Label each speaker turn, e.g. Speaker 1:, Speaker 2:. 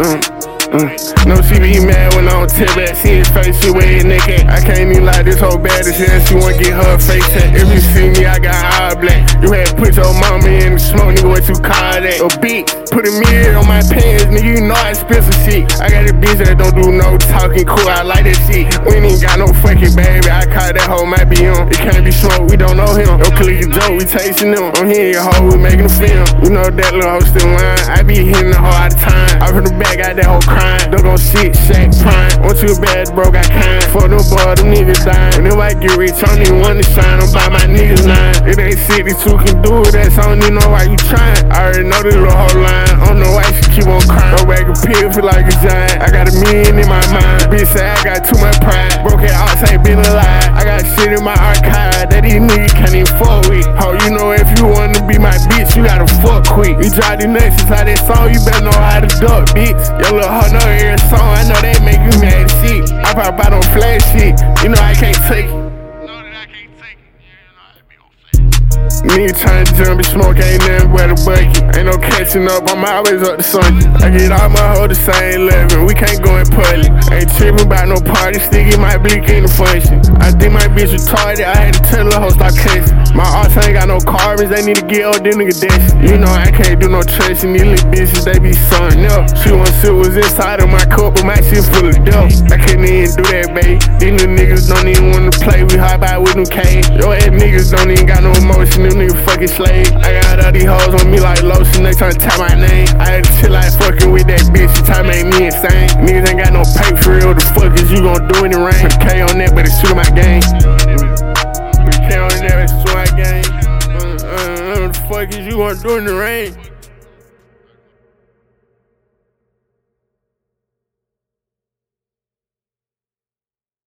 Speaker 1: No, she be mad when I don't tell back. See his face, she weigh naked. I can't even lie, this whole bad as hell. She wanna get her face tat. If you see me, I got all black. You had to put your mama in the smoke, nigga, what you call that? A bitch, put a mirror on my pants, nigga, you know I spill some shit. I got a bitch that don't do no talking cool, I like that shit. We ain't got no fucking baby, I call that hoe might be on. It can't be smoke, we don't know him. No click a joke, we tasting them. I'm hitting your hoe, we making a film. You know that little hoe still lying. I be hitting the hoe all the time. I from the back, got that hoe crying. Don't gon' shit, shack, prime. Want you bad, bro, got kind. Fuck them boy, them niggas dying. Whenever I get rich, I don't even wanna shine. I'm by my niggas line. It ain't shit, these two can do it. That's I don't even know why you trying. I already know this little whole line. I don't know why she keep on crying. No bag of pill, feel like a giant. I got $1 million in my mind. Bitch say I got too much pride. Broke it out, ain't been alive. I got shit in my archive that these niggas can't even fuck with. Ho, you know if you wanna be my bitch, you gotta fuck quick. You drive these nuts inside that song, you better know how to duck, bitch. Your little hoe know every song, I know they make you mad as shit. I pop out on flash shit, you know I can't take it. Nigga tryna jump and smoke, ain't nothing but a bucket. Ain't no catching up, I'm always up to something. I get all my hoes the same level, we can't go in public. Ain't tripping about no party, still get my blick in the function. I think my bitch retarded, I had to tell her hoe stop cussing. My arts ain't got no carbons, they need to get all them niggas dancing. You know I can't do no trusting, these little bitches, they be something else. She wanna see what's inside of my cup, but my shit full of dope. I couldn't even do that, babe. These little niggas don't even wanna play, we hop out with them K. Your ass niggas don't even got no emotion, them niggas fucking slave. I got all these hoes on me like lotion, they tryna tap my name. I had to chill like fucking with that bitch, she tryna make me insane. Niggas ain't got no pay for real, the fuck is you gon' do in the rain? Put K on that, but it's shooting my game. Put K on that, but it's shooting my game. The fuck is you gon' do in the rain?